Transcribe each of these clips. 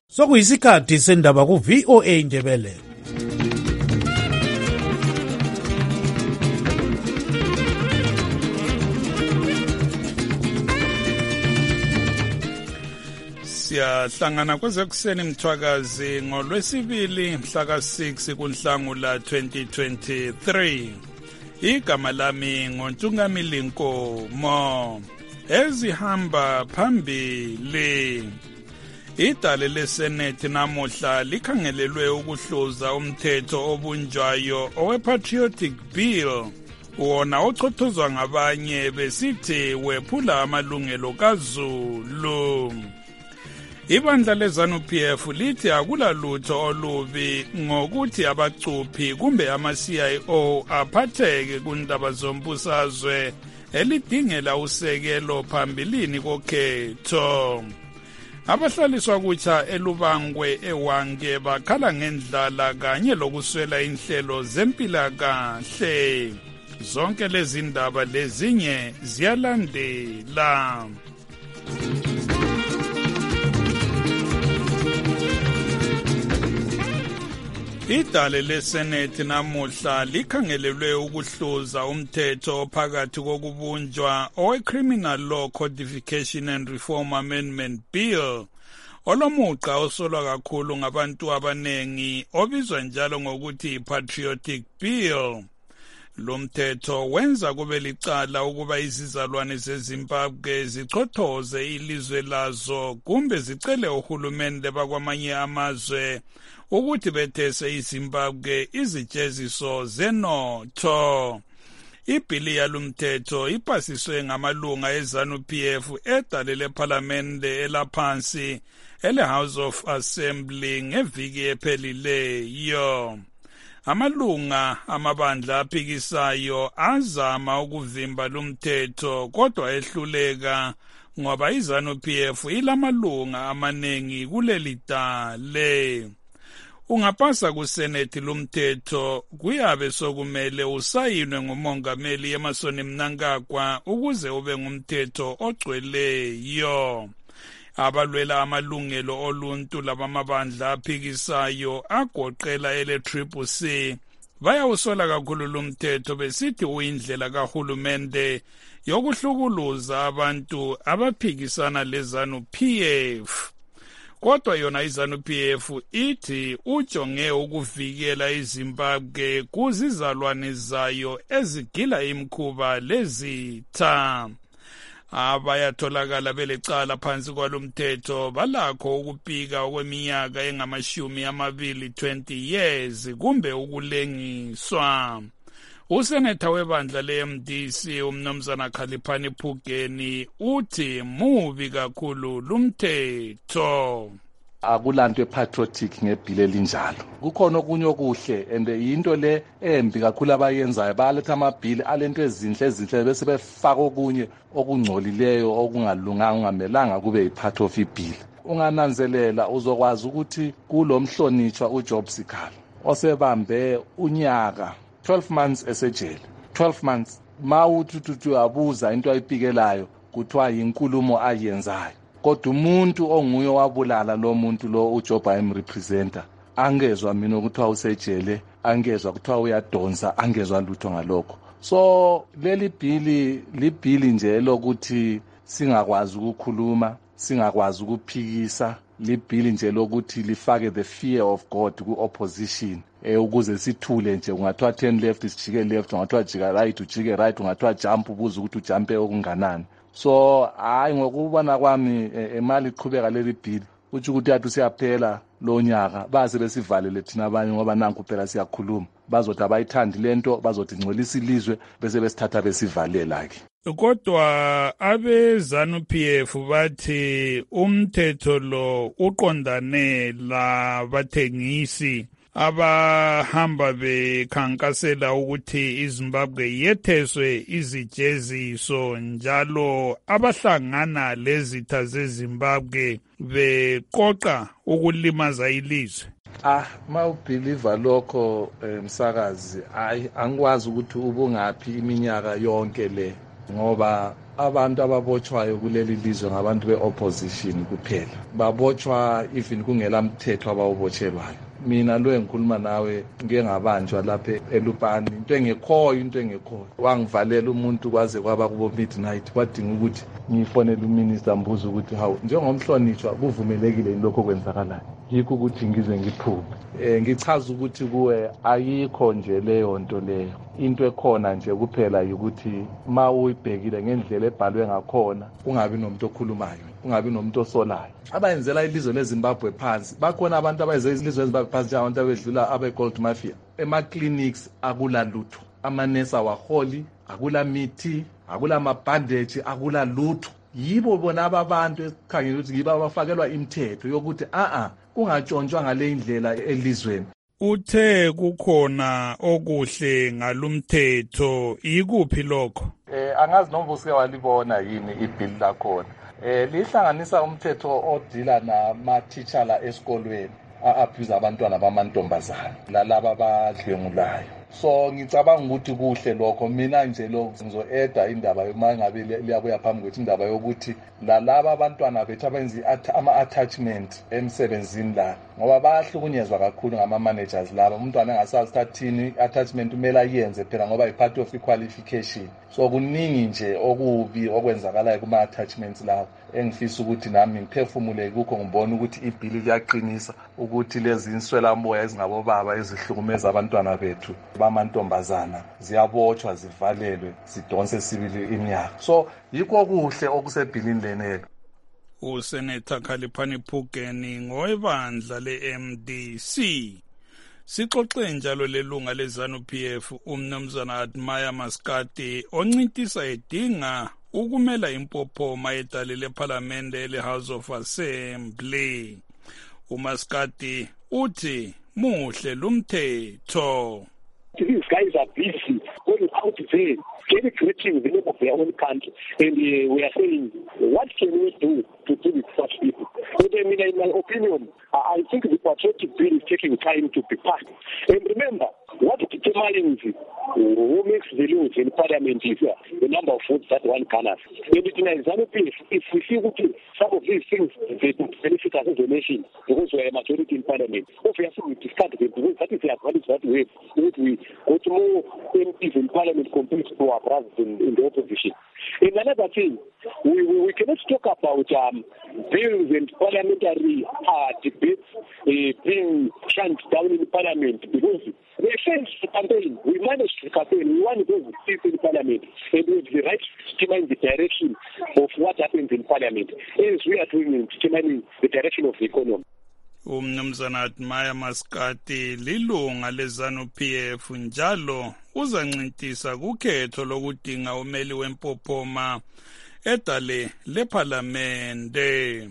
Sokuyisikhathi sendaba ku VOA Indebele. Siyahlangana kwezekuseni mthwakazi ngolwesibili mhla ka6 kuNhlangula 2023. Igama lami ngoNtungamili Nkomo. Ezihamba phambili. Idale leSenate namuhla likhangelelwe ukuhluza umthetho obunjwayo owe-Patriotic Bill, wona ochothozwa ngabanye besithi wephula amalungelo kaZulu. Ibandla leZanu-PF lithi akulalutho olubi ngokuthi abacuphi kumbe ama-CIO aphatheke kundaba zombusazwe elidingela usekelo phambilini kokhetho. Abahlaliswa kutsha eLubangwe eWange bakhala ngendlala kanye lokuswela inhlelo zempilakahle. Zonke lezi ndaba lezinye ziyalandela. Idale leSenate namuhla likhangelelwe ukuhluza umthetho phakathi kokubunjwa owe-Criminal Law Codification and Reform Amendment Bill olomuqa osolwa kakhulu ngabantu abanengi obizwa njalo ngokuthi i-Patriotic Bill. Lo mthetho wenza kube licala ukuba izizalwane zeZimbabwe zichothoze ilizwe lazo kumbe zicele uhulumende bakwamanye amazwe ukuthi bethese iZimbabwe izijeziso zenotho. Ibhili yalomthetho ipasiswe ngamalunga eZanu-PF edale lephalamende elaphansi ele-House of Assembly ngeviki ephelileyo. Amalunga amabandla aphikisayo azama ukuvimba lumthetho kodwa ehluleka ngoba iZanu-PF ilamalunga amanengi kuleli dale. Ungapasa kuSenate lumthetho kuyabe sokumele usayinwe ngumongameli Emmerson Mnangagwa ukuze ube ngumthetho ogcweleyo. Abalwela amalungelo oluntu labamabandla aphikisayo agoqela ele-CCC bayawusola kakhulu lumthetho besithi uyindlela kahulumende yokuhlukuluza abantu abaphikisana leZanu-PF. Kodwa yona iZanu-PF ithi ujonge ukuvikela iZimbabwe kuzizalwane zayo ezigila imkhuba lezitha. Abayatholakala belecala phansi kwalomthetho balakho ukupika okweminyaka engama-20 years kumbe ukulengiswa. Useneta webandla le-MDC umnumzana Khaliphani Phugeni uthi mubi kakhulu lumthetho. Akulanto epatriotic ngebhili elinjalo. Kukhona okunye okuhle and yinto le embi kakhulu abayenzayo baletha amabhili alento ezinhle bese befaka okunye okungcolileyo okungalunganga ungamelanga kube yipart of ibill. Ungananzelela uzokwazi ukuthi kulomhlonitshwa uJob Sikhala osebambe unyaka 12 months esejele. 12 months mawuthi abuza into ayipikelayo kuthiwa yinkulumo ayenzayo. Kodwa umuntu onguye wabulala lo muntu lo uJob ayemrepresenta angezwa mina ukuthi usejele, angezwa ukuthi uyadonsa, angezwa lutho ngalokho. So leli libhili nje lokuthi singakwazi ukukhuluma, singakwazi ukuphikisa, libhili nje lokuthi lifake the fear of God ku-opposition ukuze sithule nje. Ungathiwa 10 left sijike left, ungathiwa jika right ujike right, ungathiwa jump ubuze ukuthi ujumpe okunganani. So hayi ngokubona kwami imali iqhubeka leli bhili uthi ukuthi yathi siyaphela lo nyaka baze besivalele thina abanye ngoba nanku phela siyakhuluma, bazothi abayithandi lento bazothi ngcolisa ilizwe bese besithatha besivalela ke. Kodwa abeZanu-PF bathi umthetho lo uqondane labathengisi abahamba bekhankasela ukuthi iZimbabwe yetheswe izijeziso njalo abahlangana lezitha zeZimbabwe beqoqa ukulimaza ilizwe. Mawubhiliva lokho msakazi, angikwazi ukuthi ubungaphi iminyaka yonke le ngoba abantu ababotshwayo kuleli lizwe ngabantu be-opposition kuphela, babotshwa even kungela mthetho abawubotshelwayo. Mina lo engikhuluma nawe ngeke ngabanjwa lapha eLupane, into engekhoyo wangivalela umuntu kwaze kwaba kubo midnight, kwadinga ukuthi ngifonele uminister mbuzo ukuthi hawu njengomhlonishwa kuvumelekile lokho kwenzakalayo, yikho ukuthi ngize ngiphume. Ngichaza ukuthi kuwe ayikho nje leyo nto leyo, into ekhona nje kuphela ukuthi ma uyibhekile ngendlela ebhalwe ngakhona ungabi nomuntu okhulumayo, ungabi nomuntu osolayo. Abayenzela ilizwe leZimbabwe phansi, bakhona abantu abayenzela ilizwe leZimbabwe phansi abantu abedlula abe-gold mafia. Ema-clinics akula lutho, amanesi awaholi, akula mithi, akula mabhandage, akula lutho. Yibo bona ababantu esikhangela ukuthi yibo abafakelwa imithetho yokuthi kungatshontshwa ngale indlela elizweni. Uthe kukhona okuhle ngalumthetho, ikuphi lokho? Angazi noma usike walibona yini ibhili lakhona. Lihlanganisa umthetho odila nama-teacher esikolweni a-abuse abantwana bamantombazana lalaba abadlwengulayo. So ngicabanga ukuthi kuhle lokho. Mina nje lokho ngizo-eda indaba mangabe liyabuya phambi kwethu, indaba yokuthi lalaba abantwana bethu abenza ama-attachment emsebenzini la, ngoba bayahlukunyezwa kakhulu ngama-managers laba. Umntwana engasazi thathini attachment kumele ayenze phela ngoba i-part of i-qualification. So kuningi nje okubi okwenzakalayo kuma-attachments lawo, engifisa ukuthi nami ngiphefumule kukho, ngibone ukuthi ibhili liyaqinisa ukuthi lezi inswelamoya ezingabobaba ezihlukumeza abantwana bethu bamantombazana ziyabotshwa, zivalelwe, zidonse sibili iminyaka. So yikho kuhle okusebhilini lenelo. Useneta Khaliphani Phukeni ngowebandla le-MDC. Sixoxe njalo lelunga leZANU-PF umnumzana Admire Maskati oncintisa edinga ukumela impophoma edale lePhalamende le-House of Assembly. uMaskati uthi muhle lumthetho. These guys are busy going out there, celebrating the name of their own country, and we are saying, what can we do to deal with such people? But I mean, in my opinion, I think the patriotic bill is taking time to be passed. And remember, what determines who makes the laws in Parliament is the number of votes that one can have. And in ZANU-PF, if we see some of these things, they benefit us as a nation because we are a majority in Parliament. Obviously, we discard them because that is the advantage that we have. We got more MPs in Parliament compared to our brothers in the opposition. And another thing, we cannot talk about bills and parliamentary debates being shut down in Parliament because we faced the campaign. We managed the campaign. We won those seats in Parliament, and we have the right to determine the direction of what happens in Parliament, as we are doing in determining the direction of the economy. Umnumzana Admire Maskati lilunga leZANU-PF njalo uzancintisa kukhetho lokudinga umeli wempophoma edale lePhalamende.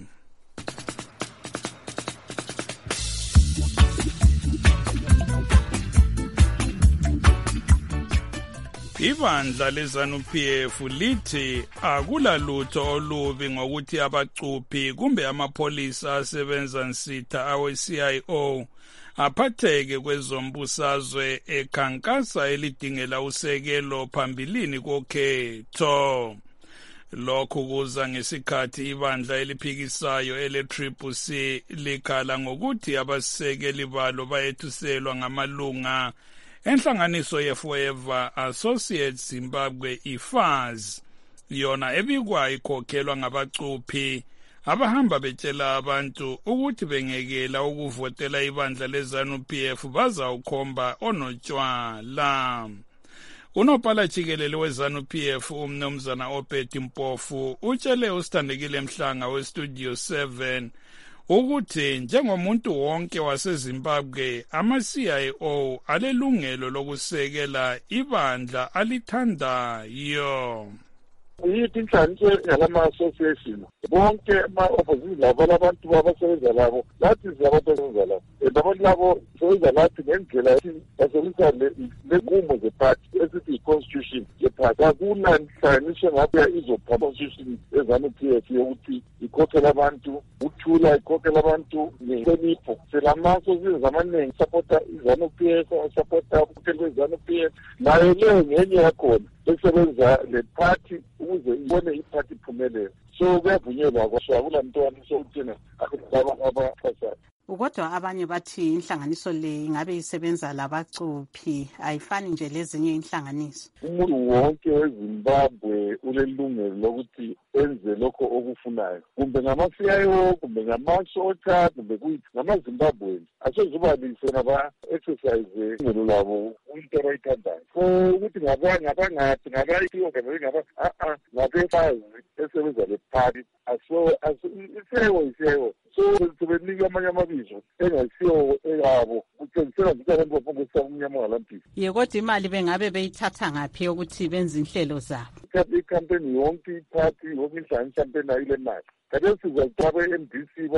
Ibandla leZANU-PF lithi akulalutho olubi ngokuthi abacuphi kumbe amapholisa asebenza nsitha awe-CIO aphatheke kwezombusazwe ekhankasa elidingela usekelo phambilini kokhetho. Lokhu kuza ngesikhathi ibandla eliphikisayo ele-CCC likhala ngokuthi abasekeli balo bayethuselwa ngamalunga enhlanganiso ye-Forever Associates Zimbabwe IFAZ, yona ebikwa ikhokhelwa ngabacuphi abahamba betshela abantu ukuthi bengekela ukuvotela ibandla leZANU-PF bazawukhomba onotshwala. Unophala jikelele weZANU-PF umnumzana Obedi Mpofu utshele uSithandekile Mhlanga weStudio 7 ukuthi njengomuntu wonke waseZimbabwe ama-CIO alelungelo lokusekela ibandla alithandayo. Yithi inhlanganiso yalama-association bonke ama-opposition labo abantu abasebenza labo lathi silabantu abasebenza labo abantu labo sebenza lathi ngendlela basebenzisa lenqumo zephathi esithi i-constitution yephathi. Akunanhlanganiso ngabe izopha constitution eZANU-PF yokuthi ikhokhela abantu ukuthula, ikhokhela abantu ngenhlonipho. Selama-associations amaningi sapota iZANU-PF, sapota ukhokhela kweZANU-PF, nayo leyo ngenye yakhona esebenza le party ukuze ibone iphathi iphumelele. So kuyavunyelwa kwasho akula mntwana sokuthina abaphasayo. Kodwa abanye bathi inhlanganiso le ingabe isebenza labacuphi ayifani nje lezinye inhlanganiso. Umuntu wonke weZimbabwe ulelungelo lokuthi enze lokho okufunayo. Kumbe ngama-CIO, kumbe ngama-SOTA, kumbe ngama-Zimbabwe. Asozubalise naba exercise ingelo labo into abayithandayo. So ukuthi ngabangaphi ngabayithiwo ngabefazi esebenza le party. Isiyo. So sebenika amanye amabizo engasiyo eyabo kutshengisela ukuthi abantu bafokisa umnyama ngalampisi. Kodwa imali bengabe beyithatha ngaphi ukuthi benze inhlelo zabo? Ikhampeni yonke iphathi yonke inhlanganiso kampeni ayile mali. Kade sizathiwa be-MDC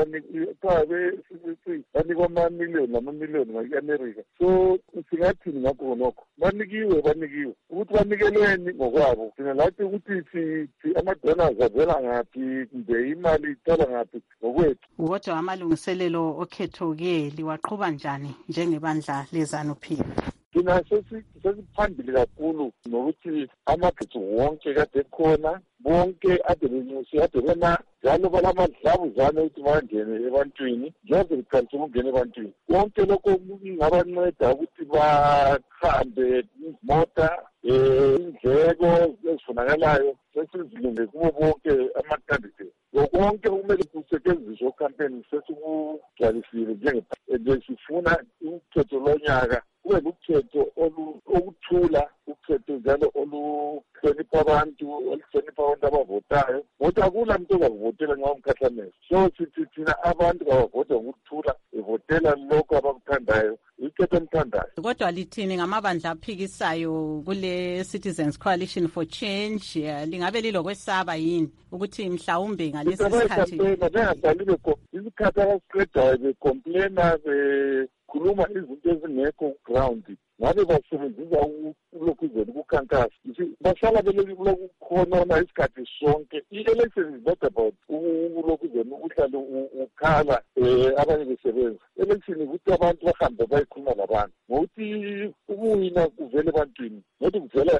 banikwa amamiliyoni ngake-America. So singathini ngakho nokho? Banikiwe ukuthi banikelweni ngokwabo. Thina lathi ukuthi ama-donors avela ngaphi kumbe imali ithola ngaphi ngokwethu. Kodwa amalungiselelo okhetho-ke liwaqhuba njani njengebandla leZANU-PF? Thina sesiphambili kakhulu nokuthi amabhithi wonke kade khona bonke ade bena njalo balamadlabuzane ukuthi bangene ebantwini njengoba liqalise ukungena ebantwini. Konke lokho kungabanceda ukuthi bahambe izimota indleko ezifunakalayo sesizilunge kubo bonke ama-candidate. Konke kumele kusetshenziswe okhampeni sesikugcwalisile njengesifuna ukhetho lonyaka kube lukhetho okuthula, ukhetho njalo oluhlonipha abantu, oluhlonipha abantu abavotayo. Ngoba akula muntu ozavotela nxa umkhahlameza. So sithi thina abantu abavota ngokuthula evotela lokho abakuthandayo, ikhetho emthandayo. Kodwa lithini ngamabandla aphikisayo kule Citizens Coalition for Change? Lingabe lilokwesaba yini ukuthi mhlawumbe ngalesi sikhathi isikhathi abasiqedayo becomplaina khuluma izinto ezingekho ground ngabe basebenzisa ulokhuzeni ukukhankasa bahlala belokukhona isikhathi sonke. I-election is not about ulokhuzeni uhlale ukhala abanye besebenza. Election ukuthi abantu bahambe bayikhuluma labantu ngokuthi ukuwina kuvele ebantwini nokuthi kuvela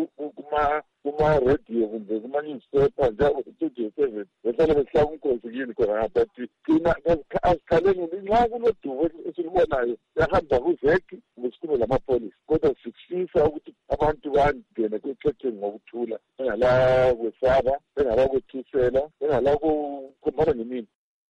kuma-radio kumbe kuma-newspaper njalo-27 behlale behlaba umkhosi kini khona but thina asikhaleni nxa kulodumo esilibonayo yahamba kuzeki ngesikhulume lamapolisa kodwa sifisa ukuthi abantu bangene kwekhetheni ngokuthula bengala kwesaba bengala kwethusela bengala kukhombana ngemini.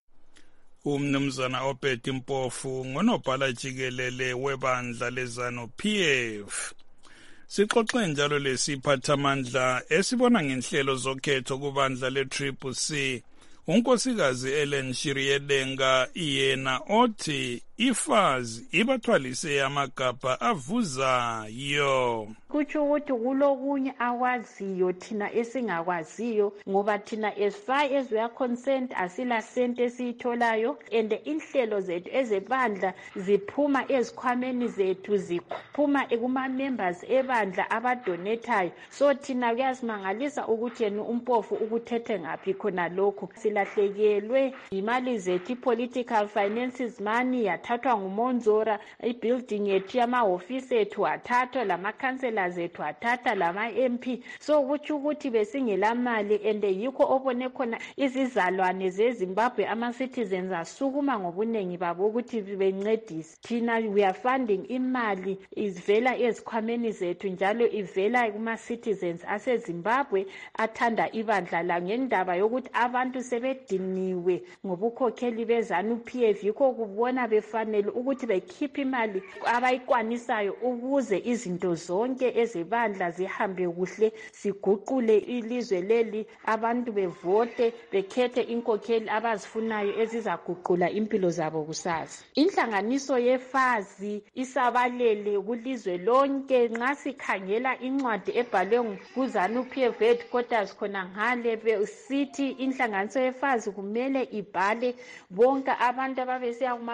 Umnumzana Obed Mpofu ngonobhala jikelele webandla leZANU-PF. Sixoxe njalo lesiphathamandla esibona ngenhlelo zokhetho kubandla le-CCC unkosikazi Ellen Shiryedenga yena othi ifazi ibathwalise amagabha avuzayo. Kutsho ukuthi kulokunye akwaziyo thina esingakwaziyo ngoba thina as far as we are concerned asila sente esiyitholayo and inhlelo zethu ezebandla ziphuma ezikhwameni zethu ziphuma kuma-members ebandla abadonetayo. So thina kuyasimangalisa ukuthi yena uMpofu ukuthethe ngaphi khona lokhu. Silahlekelwe imali zethu i-political finances money yathathwa nguMonzora, i-building yethu yamahofisi ethu athathwa, lamakhansela zethu athatha, lama-MP. So kutsho ukuthi besingelamali and yikho obone khona izizalwane zeZimbabwe ama-citizens asukuma ngobunengi babo ukuthi bencedise. Thina we are funding imali ivela ezikhwameni zethu njalo ivela kuma-citizens aseZimbabwe athanda ibandla la ngendaba yokuthi abantu sebediniwe ngobukhokheli beZANU-PF. Yikho kubona befanele ukuthi bekhiphe imali abayikwanisayo ukuze izinto zonke ezebandla zihambe kuhle, siguqule ilizwe leli, abantu bevote bekhethe inkokheli abazifunayo ezizaguqula impilo zabo kusasa. Inhlanganiso yefazi isabalele kulizwe lonke. Nxa sikhangela incwadi ebhalwe kuZANU-PF headquarters khona ngale sithi inhlanganiso yefazi kumele ibhale bonke abantu ababesiya kuma-polling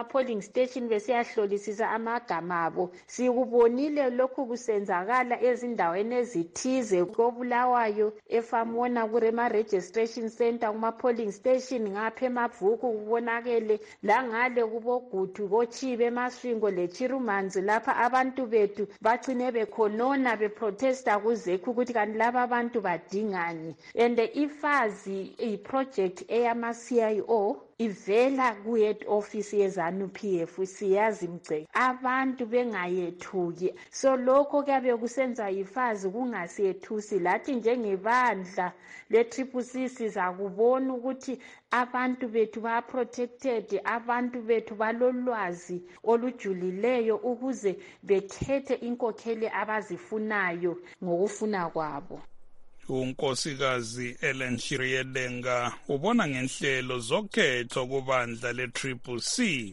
station besiyahlolisisa amagama abo. Sikubonile lokhu kusenzakala ezindaweni ezithize koBulawayo, eFamona kurema registration center, kuma polling station ngapha eMabvuku kubonakele, langale kuboGutu koChibe eMasvingo leChirumanzi lapha abantu bethu bagcine bekhonona beprotesta kuZECU ukuthi kanti laba abantu badingani. And ifazi iproject eyama-CIO ivela ku-head office yeZANU-PF, siyazi Mgceke, abantu bengayethuki. So lokho kuyabe kusenza ifazi kungasiyethusi. Lathi njengebandla le-CCC sizakubona ukuthi abantu bethu ba-protected, abantu bethu balolwazi olujulileyo ukuze bekhethe inkokheli abazifunayo ngokufuna kwabo. uNkosikazi Ellen Shiriedenga ubona ngenhlelo zokhetho kubandla le-CCC.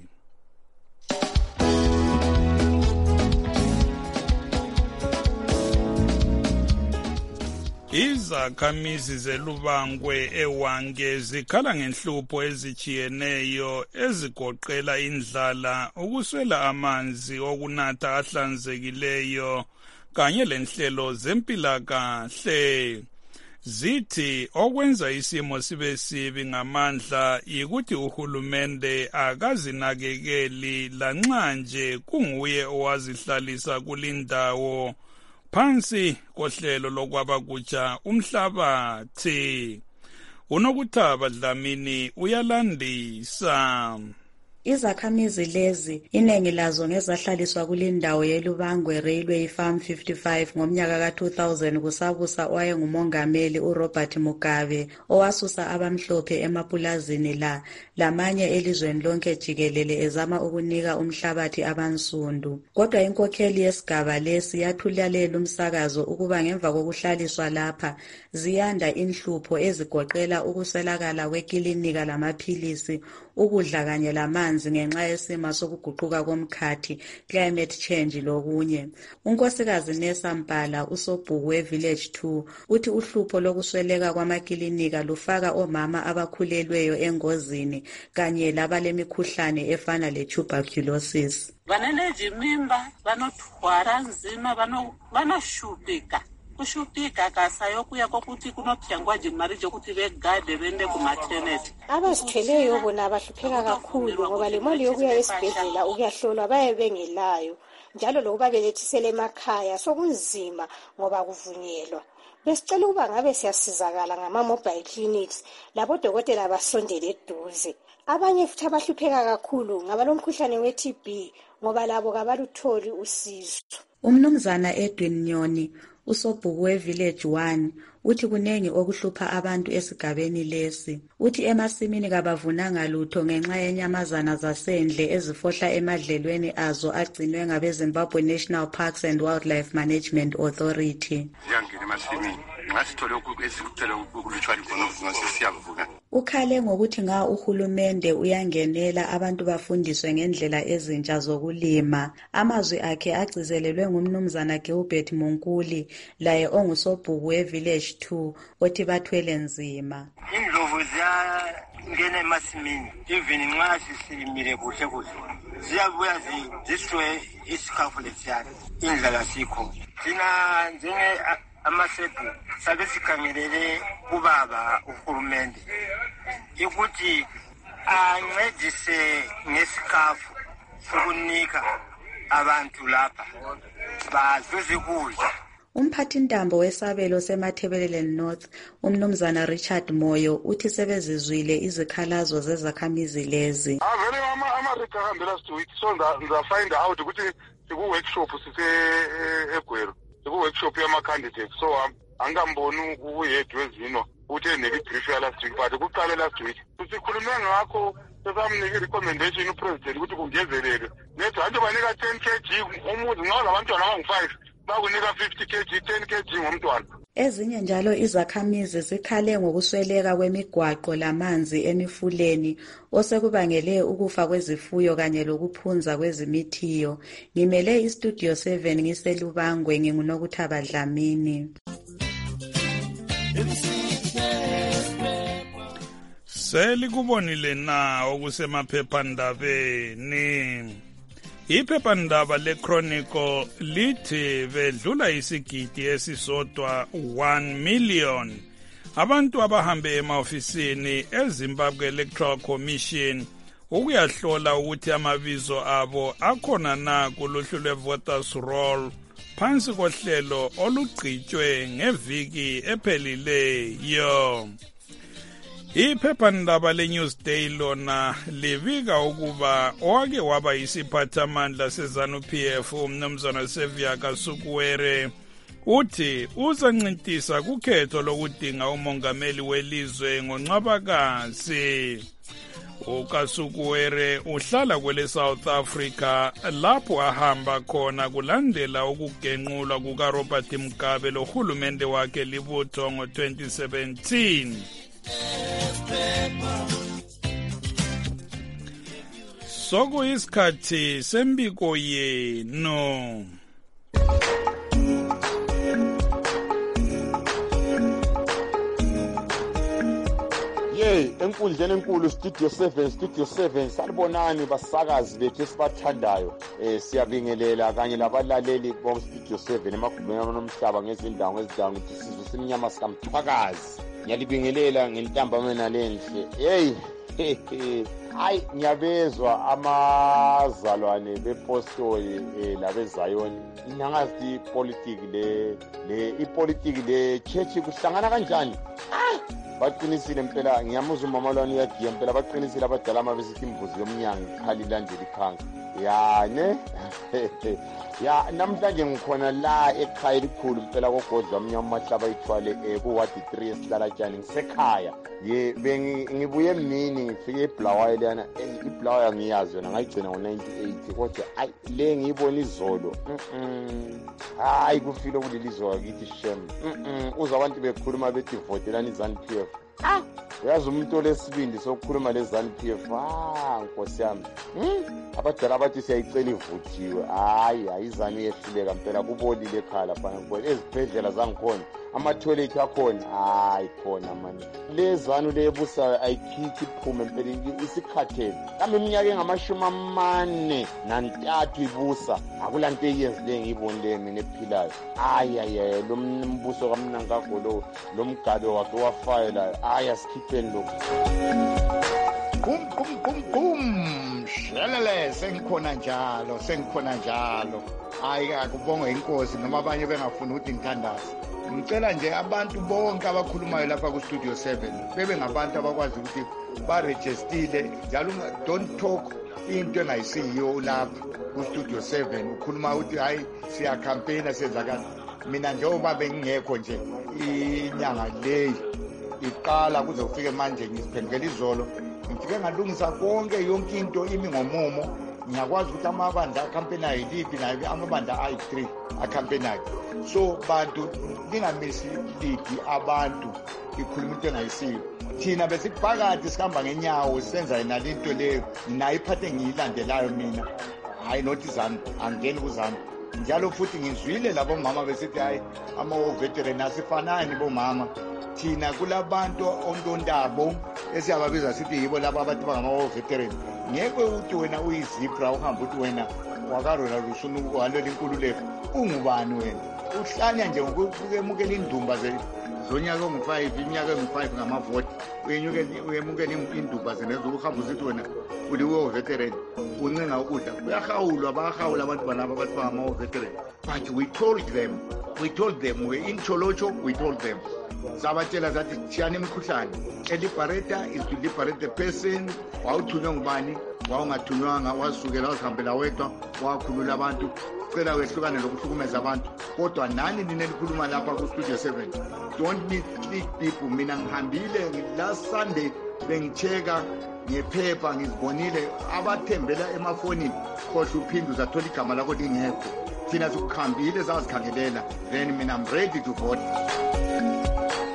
Izakhamizi zeLubangwe eWange zikhala ngenhlupho ezijiyeneyo ezigoqela indlala, ukuswela amanzi okunatha ahlanzekileyo kanye lenhlelo zempilakahle. Zithi okwenza isimo sibe sibi ngamandla yikuthi uhulumende akazinakekeli lanxa nje kunguye owazihlalisa kulindawo phansi kohlelo lokwabakutsha umhlabathi. UNokuthaba Dlamini uyalandisa. Izakhamizi lezi iningi lazo ngezahlaliswa kulindawo yeLubangwe Railway Farm 55 ngomnyaka ka-2000 kusabusa owayengumongameli uRobert Mugabe owasusa abamhlophe emapulazini lamanye elizweni lonke jikelele ezama ukunika umhlabathi abansundu. Kodwa inkokheli yesigaba lesi yathulela umsakazo ukuba ngemva kokuhlaliswa lapha ziyanda inhlupho ezigoqela ukuswelakala kwekilinika lamaphilisi, ukudla kanye lamanzi ngenxa yesimo sokuguquka komkhathi, climate change lokunye. Unkosikazi Nesa Mpala usobhuku weVillage 2 uthi uhlupho lokusweleka kwamakilinika lufaka omama abakhulelweyo engozini kanye labalemikhuhlane efana letuberculosis. Vanelejimimba vanothwara nzima vanoshupika kushupika kasayokuya kokuthi kunophangwa nje imali yokuthi begade bende kumaternity. Abazithweleyo bona abahlupheka kakhulu ngoba le mali yokuya esibhedlela ukuyahlolwa baye bengelayo, njalo lokuba belethisele emakhaya sokunzima ngoba kuvunyelwa. Besicela ukuba ngabe siyasizakala ngama-mobile clinics labo dokotela basondele eduze. Abanye futhi abahlupheka kakhulu ngabalomkhuhlane we-TB ngoba labo kabalutholi usizo. Umnumzana Edwin Nyoni usobhuku weVillage 1 uthi kunengi okuhlupha abantu esigabeni lesi. Uthi emasimini kabavunanga lutho ngenxa yenyamazana zasendle ezifohla emadlelweni azo agcinwe ngabeZimbabwe National Parks and Wildlife Management Authority. Ukhale ngokuthi nga uhulumende uyangenela abantu bafundiswe ngendlela ezintsha zokulima. Amazwi akhe agcizelelwe ngumnumzana Gilbert Munkuli laye ongusobhuku weVillage 2 othi bathwele nzima. Indlovu ziyangena emasimini even nxa sisimile kuhle kuhle ziyabuya ziswe isikhafu lesiyana indlala sikho. Thina njenge amasebu sabe sikhangelele kubaba uhulumende ukuthi ancedise ngesikhafu sokunika abantu lapha bazuze kudla. Umphathintambo wesabelo seMathebelele North umnumzana Richard Moyo uthi sebezizwile izikhalazo zezakhamizi lezi. Vele ama-America ahambela sithi so ngizafind out ukuthi siku-workshop sise eGweru, siku-workshop yama-candidates, so angikamboni uyedwa ezino ukuthi enelibrief ya-last week, but kuqale last week sikhulume ngakho sesamnika i-recommendation upresident ukuthi kungezelelwe nethi hanje banika 10 kg umuzi nxa labantwana abangu-5 bakunika 50 kg 10 kg ngomntwana. Ezinye njalo izakhamizi zikhale ngokusweleka kwemigwaqo lamanzi emifuleni osekubangele ukufa kwezifuyo kanye lokuphunza kwezimithiyo. Ngimele iStudio 7 ngiselubangwe nginguNokuthaba Dlamini. Selikubonile na okusemaphephandabeni. Iphephandaba leChronicle lithi bedlula isigidi esisodwa 1 million abantu abahambe emaofisini eZimbabwe Electoral Commission ukuyahlola ukuthi amabizo abo akhona na kuluhlu lwe-voters roll phansi kohlelo olugqitshwe ngeviki ephelileyo. Iphephandaba leNewsday lona livika ukuba owake waba isiphathamandla seZANU-PF umnumzana Sevia Kasukuwere uthi uzancintisa kukhetho lokudinga umongameli welizwe ngoNcwabakazi. uKasukuwere uhlala kwele South Africa lapho ahamba khona kulandela ukugenqulwa kukaRobert Mugabe lohulumende wakhe libutho ngo-2017. Sokuyisikhathi sembiko yenu. Enkundleni enkulu Studio 7 salibonani basakazi bethu esibathandayo. Siyabingelela kanye labalaleli bo Studio 7 emagumeni omhlaba ngezindawo ukuthi sizwe simnyama sikamthwakazi. Ngiyalibingelela ngentambamena lenhle. Hayi ngiyabezwa amazalwane bepostoli labezayoni inangazi ipolitiki le church kuhlangana kanjani. Baqinisile impela ngiyamuzwa umamalwane uyadiya impela baqinisile abadala amabesithi imbuzi yomnyango ikhalilandela ikhanga ya namhlanje ngikhona la ekhaya elikhulu impela kogodla omnyama mahlaba ithwale kuwadi 3 esihlala tjani ngisekhaya ngibuye emini ngifike eBulawayo lana iBulawayo ngiyazi yona ngayigcina ngo-98 kodwa le ngiyibona izolo hayi kufile kulilizwe akithi shem uza abantu bekhuluma bethi votelani iZANU-PF uyazi umuntu olesibindi sokukhuluma leZANU-PF nkosi yami abadala bathi siyayicela ivuthiwe hayi izanu yehluleka mpela kubolile ekhala lapha ezibhedlela zangikhona amathoyilethi akhona hayi khona manje lezanu lebusa ayikhiphi iphume mpela isikhathele kambe iminyaka engama-43 ibusa akulanto eyenzileyo ngiyibonile mina ephilayo lo mbuso kamnankagolo lo mgabe wakhe wafayela asikhipheni lokhu shelele sengikhona njalo hayi akubonge inkosi noma abanye bengafuni ukuthi ngithandaze. Ngicela nje abantu bonke abakhulumayo lapha ku-Studio 7 bebe ngabantu abakwazi ukuthi barejistile njalo don't talk into engayisiyo lapha ku-Studio 7 ukhuluma ukuthi hayi siyakhampeyina senzakala. Mina njengoba bengingekho nje inyanga leyi iqala kuze kufike manje ngiziphendukela izolo ngifike ngalungisa konke yonke into imi ngomumo ngiyakwazi ukuthi amabandla akhampenayo yiliphi nayo amabandla ayi-3 akhampenayo. So bantu lingamisi lidi abantu ikhuluma into engayisiyo thina besiphakathi sihamba ngenyawo senza yena into leyo nayo iphathe ngiyilandelayo mina hayi nothi ZANU angeni kuZANU njalo futhi ngizwile labo mama besithi hayi ama-veteran asifanani bomama thina kulabantu ontontabo esiyababiza sithi yibo labo abathi bangama-veteran ngeke uthi wena uyizipra uhambe uthi wena wakarona lusunu walela inkululeko ungubani wena uhlanya nje ngokukemukela indumba zonyaka ongu-5 iminyaka engu-5 ngamavoti uyemukela indumba zenezokuhamba usithi wena uliwe-veteran uncenga ukudla uyahawulwa bayahawula abantu banabo abathi bangama-veteran but we told them we-incholocho we told them sabatshela zathi tshiyani imikhuhlane eliberata is to liberate the person. Wawuthunywa ngubani wawungathunywanga wasukela wazihambela wedwa wakhulula abantu cela wehlukane lokuhlukumeza abantu kodwa nani ninelikhuluma lapha ku-Studio 7 don't mislead people. Mina ngihambile last Sunday bengicheka ngephepha ngizibonile abathembela emafonini khohle uphinde uzathola igama lakho lingekho thina sikukhambile sazikhangelela then mina I'm ready to vote.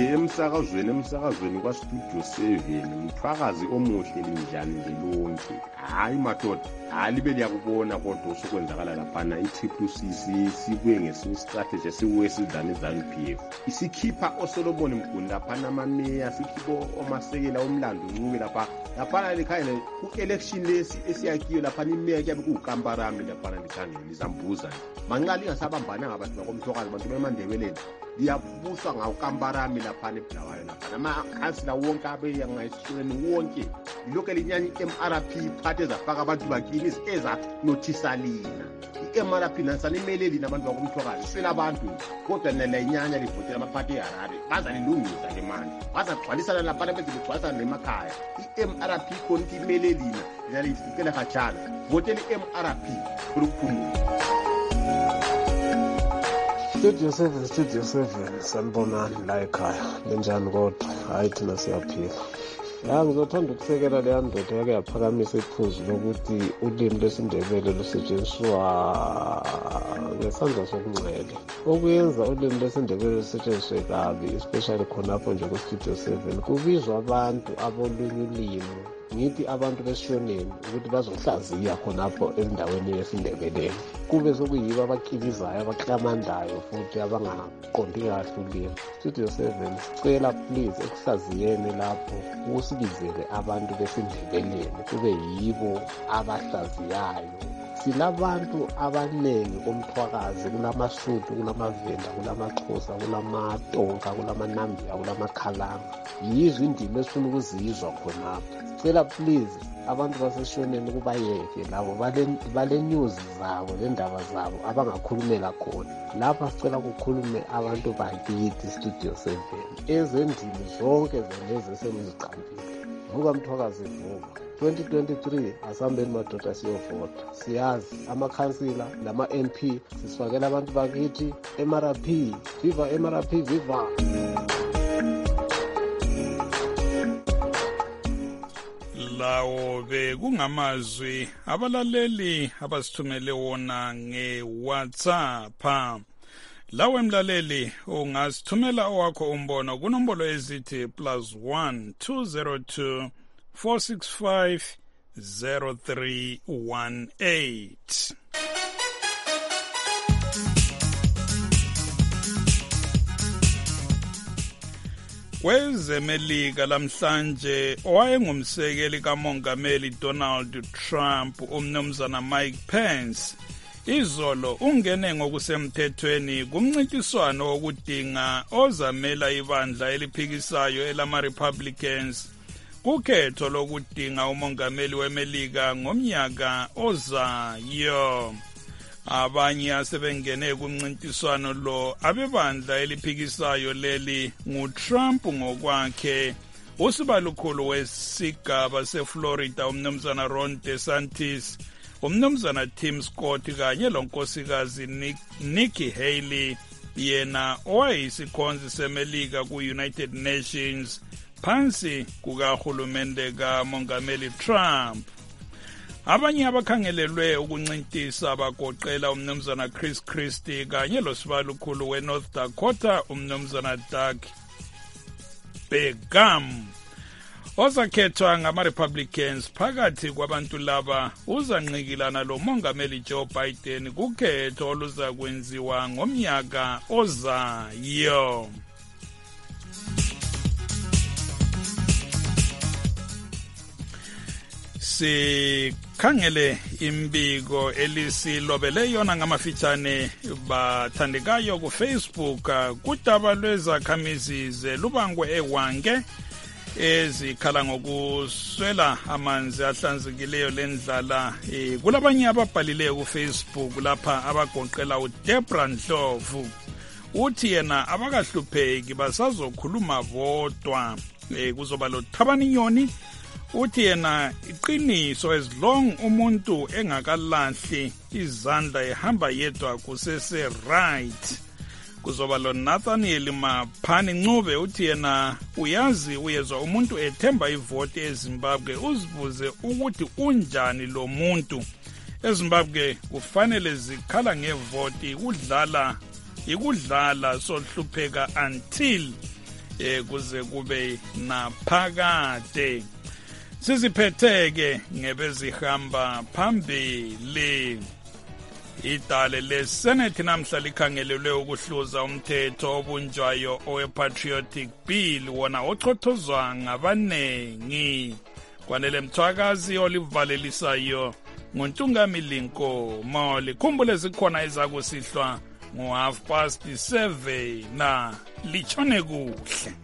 emsakazweni kwastudio 7 mthwakazi omuhle linjani nje lonke. Hayi madoda, libe liyakubona kodwa usukwenzakala laphana i-TCC sibuye ngesistrategy esibuye sidlane ZANU-PF. Isikhipha oSolomon Mguni laphana amameya, sikhipho omasekela omlando ncube laphana likhaya ku-election lesi esiyakiyo laphana imeya kuyabe kukamparami laphana likhangela lizambuza manqali ngasabambana ngabantu bakomthwakazi abantu bemandebeleni liyabuswa ngawukamparami laphana eBulawayo laphana amakhansila wonke abeyangayisihluleni wonke ilokhu linyanya i-MRP iphathe zafaka abantu bakini ezanothisalina i-MRP nansanimeleli nabantu bakomthwakazi sela abantu kodwa nalayinyanya livotela amaphathi eHarare bazalilungisa le mali bazagcwalisana laphana bezigcwalisana nemakhaya i-MRP konke imelelina yalifikela khatshana votela i-MRP ukuphumula. Studio 7 sanibonani la ekhaya lenjani kodwa hayi thina siyaphila. Ngizothanda ukusekela leya ndoda yake yaphakamisa iphuzu lokuthi ulimi lwesiNdebele lusetshenziswa ngesandla sokuncele. Okuyenza ulimi lwesiNdebele lusetshenziswe kabi especially khonapho nje ku-Studio 7 kubizwa abantu abolunye ulimi ngithi abantu besishoneni ukuthi bazohlaziya khonapho endaweni yesiNdebeleni kube sokuyibo abakibizayo abaklamandayo futhi abangaqondi kahle ulimi. Studio 7 sicela please ekuhlaziyeni lapho usibizele abantu besiNdebeleni kube yibo abahlaziyayo. Silabantu abaningi komthwakazi, kulamasutu, kulamavenda, kulamaXhosa, kulamaTonga, kulamanambiya, kulamakhalanga. Yizo indima esifuna ukuzizwa khonapho. Sicela please abantu baseshoneni kubayeke labo bale news zabo lendaba zabo abangakhulumela khona. Lapha sicela kukhulume abantu bakithi Studio 7 ezendimi zonke zelezi seniziqambile. Vuka mthwakazi vuka. 2023 asambeni madoda siyovota. Siyazi amakhansila lama-MP sisifakela abantu bakithi MRP. Viva MRP, viva! Lawo bekungamazwi abalaleli abasithumele wona nge-WhatsApp. Lawo emlaleli ungasithumela owakho umbono kunombolo ezithi +1 202 465 0318. Kwezemelika lamhlanje owayengumsekeli kamongameli Donald Trump umnumzana Mike Pence izolo ungene ngokusemthethweni kumncintiswano wokudinga ozamela ibandla eliphikisayo elama-Republicans kukhetho lokudinga umongameli weMelika ngomnyaka ozayo. Abanye asebengene kumncintiswano lo abebandla eliphikisayo leli nguTrump ngokwakhe, usibalukhulu wesigaba seFlorida umnumzana Ron DeSantis, umnumzana Tim Scott kanye lonkosikazi Nikki Haley, yena owayisikhonzi seMelika ku-United Nations phansi kukahulumende kamongameli Trump. Abanye abakhangelelwe ukuncintisa bagoqela umnumzana Chris Christie kanye losibalukhulu weNorth Dakota umnumzana Doug Begum. Ozakhethwa ngama-Republicans phakathi kwabantu laba uzanqikilana lo mongameli Joe Biden kukhetho oluza kwenziwa ngomnyaka ozayo. Sikhangele imbiko elisilobele yona ngamafitshane bathandekayo kuFacebook kudaba lwezakhamizi zelubangwe eWange ezikhala ngokuswela amanzi ahlanzekileyo lendlala. Kulabanye ababhalileyo kuFacebook lapha abagoqela uDebra Ndlovu uthi yena abakahlupheki basazokhuluma bodwa. Kuzoba lo Thabani Nyoni uthi yena iqiniso as long umuntu engakalahli izandla ehamba yedwa kusese right. Kuzoba lo Nathaniel Maphani Ncube uthi yena uyazi uyezwa umuntu ethemba ivoti eZimbabwe uzibuze ukuthi unjani lo muntu. eZimbabwe kufanele zikhala ngevoti ikudlala sohlupheka until kuze kube naphakade. Siziphetheke ngebezihamba phambili. Idale leSenate namhla likhangelelwe ukuhluza umthetho obunjwayo owe-Patriotic Bill wona ochothozwa ngabanengi. Kwanele Mthwakazi olivalelisayo nguNtungamili Nkomo. Likhumbule zikhona ezakusihlwa ngo 7:30 na litshone kuhle.